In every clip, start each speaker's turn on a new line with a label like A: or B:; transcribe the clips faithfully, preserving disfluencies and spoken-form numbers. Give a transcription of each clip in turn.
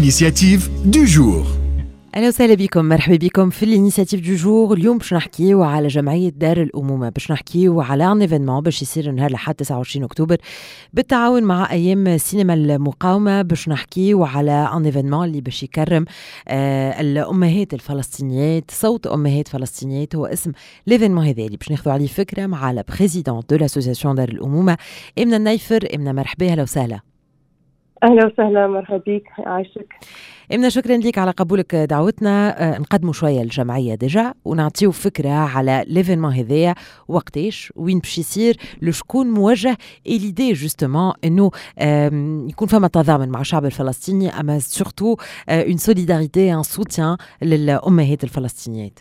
A: l'initiative du jour.
B: أهلا وسهلا بكم، مرحبا بكم في الانيشيتيف دو جور. اليوم باش نحكيو على جمعية دار الأمومة، باش نحكيو على ان ايفينمون باش يصير نهار لحد تسعة وعشرين أكتوبر بالتعاون مع أيام سينما المقاومة. باش نحكيو على ان ايفينمون اللي باش يكرم آه الأمهات الفلسطينيات، صوت أمهات فلسطينيات هو اسم ليفينمون هذا اللي باش ناخذوا عليه فكرة مع لا بريزيدون دو لاسوسياسيون دار الأمومة إمنة النيفر. إمنة مرحبا، أهلا وسهلا.
C: أهلا وسهلا، مرحبا بك، عايشك.
B: إمنا شكرا لك على قبولك دعوتنا. أه نقدموا شوية الجمعية ديجا ونعطيو فكرة على ليفينمون هذايا، وقتاش وين باش يصير، لشكون موجه، اي ليدي جوستومون انه يكون فما تضامن مع الشعب الفلسطيني، اما سورتو اون سوليداريتي، ان سوتيان للأمهات الفلسطينيات.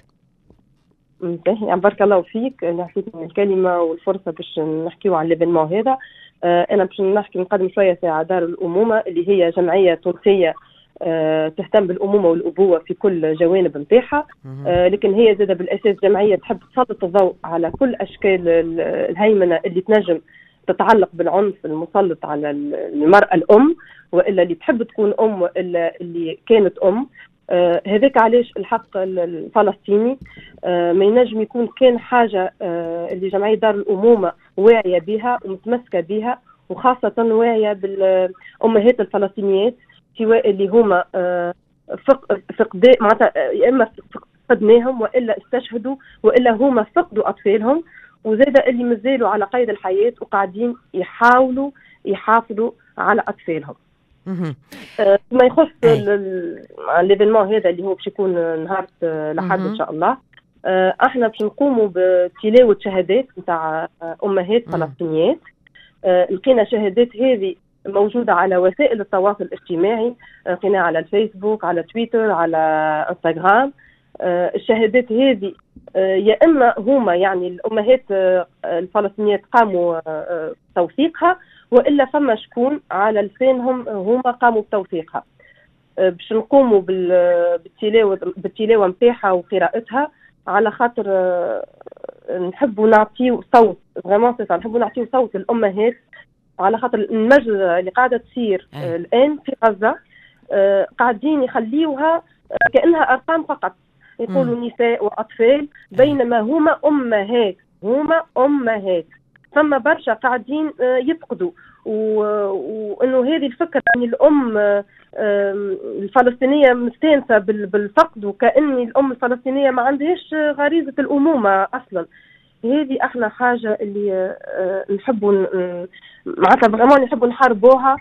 C: يعني بارك الله فيك اللي عطيتني الكلمة والفرصة باش نحكيو على ليفينمون هذا. أه أنا باش نحكي نقدم شوية على دار الأمومة اللي هي جمعية تونسية أه تهتم بالأمومة والأبوة في كل جوانب نتاعها، أه لكن هي زادة بالأساس جمعية تحب تسلط الضوء على كل أشكال الهيمنة اللي تنجم تتعلق بالعنف المسلط على المرأة الأم، وإلا اللي تحب تكون أم، وإلا اللي كانت أم. آه هذاك علاش الحق الفلسطيني آه ما ينجم يكون كان حاجة آه اللي جمعية دار الأمومة واعية بها ومتمسكة بها، وخاصة واعية بالأمهات الفلسطينيات، سواء اللي هما آه فقداء معناتها يا إما فقدناهم وإلا استشهدوا وإلا هما فقدوا أطفالهم، وزاد اللي مازالوا على قيد الحياة وقاعدين يحاولوا يحافظوا على أطفالهم. آه ما يخص الليفينمون هذا اللي هو باش يكون نهار لحد ان شاء الله. آه احنا باش نقوموا بتلاوه شهادات نتاع امهات فلسطينيات. آه لقينا شهادات هذه موجوده على وسائل التواصل الاجتماعي، لقيناها على الفيسبوك، على تويتر، على انستغرام. آه الشهادات هذه آه يا اما هما يعني الامهات آه الفلسطينيات قاموا آه توثيقها، وإلا فما شكون على لسانهم هما قاموا بتوثيقها. باش نقوموا بالتلاوة بالتلاوة متاعها وقراءتها، على خاطر نحبوا نعطيو صوت فريمون سي نحبوا نعطيو صوت للأمهات، على خاطر المجزرة اللي قاعدة تصير الآن في غزة قاعدين يخليوها كأنها أرقام فقط، يقولوا نساء وأطفال، بينما هما أمهات، هما أمهات. ثم برشا قاعدين يفقدوا، وانه هذه الفكره ان الام الفلسطينيه مستانسه بالفقد، وكأن الام الفلسطينيه ما عندهاش غريزه الامومه اصلا. هذه احنا حاجه اللي نحبوا معناتها فريمون نحبوا نحاربوها،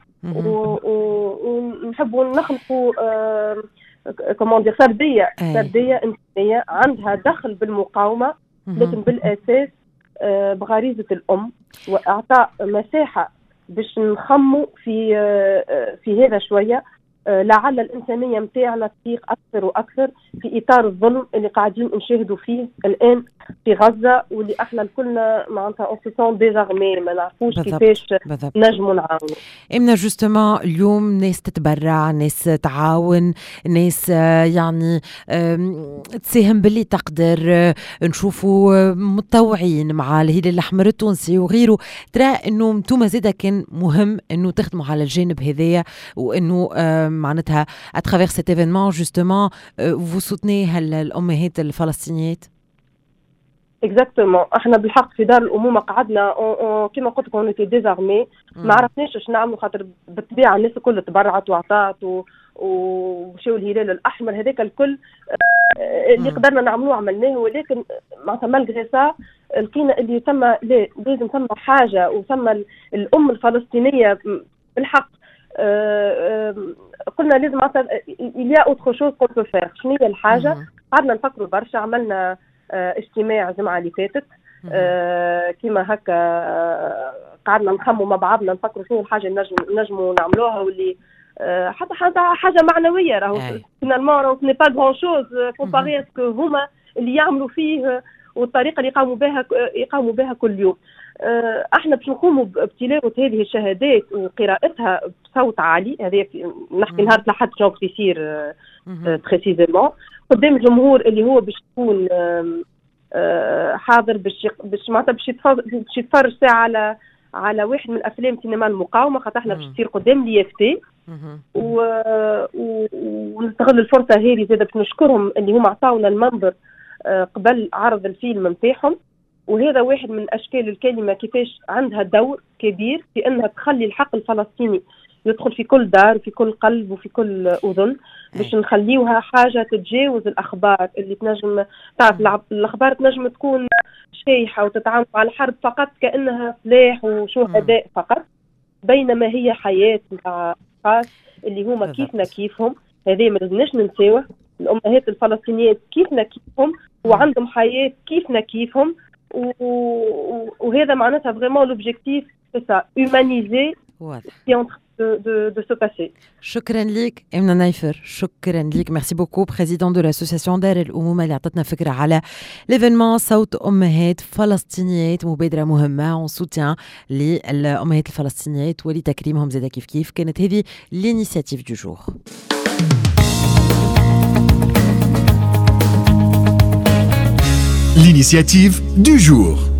C: ونحبوا نخلقوا كومون دير سرديه سرديه انسانيه عندها دخل بالمقاومه، لكن بالاساس بغريزة الأم، وإعطاء مساحة باش نخمو في في هذا شوية، لعل الإنسانية متاعنا تضيق أكثر وأكثر في إطار الظلم اللي قاعدين نشاهدوا فيه الآن في غزة، واللي احنا الكلنا معناتها اون سي سون ديزارمي، ما نعرفوش كيفاش نجموا نعاونوا.
B: إمنا جوستومون اليوم ناس تتبرع، ناس تعاون، ناس يعني تساهم باللي تقدر، نشوفوا متطوعين مع الهلال الأحمر التونسي وغيره. ترى إنه انتم زادا كان مهم إنه تخدموا على الجانب هذايا، وإنه معناتها à travers cet événement justement vous soutenez الأمهات الفلسطينيات.
C: اكزاكتومون، احنا بالحق في دار الامومه قعدنا كما قلت لكم اونيتي ديزارمي، ما عرفناش اش نعملوا، خاطر بالطبيعه الناس الكل تبرعت وعطات ومشاو الهلال الاحمر، هذاك الكل اللي قدرنا نعملوه عملناه، ولكن معناتها مالغري سا لقينا اللي ثم لازم ثم حاجه، وثم الام الفلسطينيه بالحق قلنا لازم معناتها يا اوتر شوز كون بو فير. شنو هي الحاجه؟ قعدنا نفكروا برشا، عملنا اجتماع الجمعة اللي فاتت آه كيما هكا، آه قعدنا نخموا مع بعضنا نفكروا شنو الحاجة اللي نجم نجموا نعملوها، واللي آه حتى حتى حاجة معنوية، راهو فينالمون راهو سني با غران شوز كومباري اسكو هما اللي يعملوا فيه والطريقة اللي يقاموا بها يقاموا بها كل يوم. آه احنا باش نقوموا بتلاوة هذه الشهادات وقراءتها بصوت عالي، هذا نحكي نهار الأحد شنو باش يصير بريسيزيمون قدام الجمهور اللي هو باش يكون آه حاضر، باش باش معناتها باش يتفرج ساعة على على واحد من افلام سينما المقاومه، خاطر احنا باش تصير قدام ليافتي و... و... ونستغل الفرصه هذه زاده باش نشكرهم اللي هم عطاونا المنبر قبل عرض الفيلم نتاعهم. وهذا واحد من اشكال الكلمه كيفاش عندها دور كبير في انها تخلي الحق الفلسطيني يدخل في كل دار وفي كل قلب وفي كل اذن، باش نخليوها حاجه تتجاوز الاخبار اللي تنجم تعرف. الاخبار تنجم تكون شايحه وتتعامل على الحرب فقط كانها سلاح وشهداء فقط، بينما هي حياه نتاع اشخاص اللي هما كيفنا كيفهم. هذه ما لازمناش ننساوه. الامهات الفلسطينيات كيفنا كيفهم وعندهم حياه كيفنا كيفهم، وهذا معناتها فريمون لوبجيكتيف سي سا هومانيزي سي اون de, de, de se passer.
B: شكرا لك امنا نايفر، شكرا لك. ميرسي بوكو بريزيدون دو لاسوسياسيون دار الامومه اللي عطتنا فكره على ليفينمون صوت امهات فلسطينيات، مبادره مهمه اون سوتيان للامهات الفلسطينيات ولتكريمهم زاده كيف كيف. كانت هذه لينيسياتيف دو جور.
A: L'initiative du jour.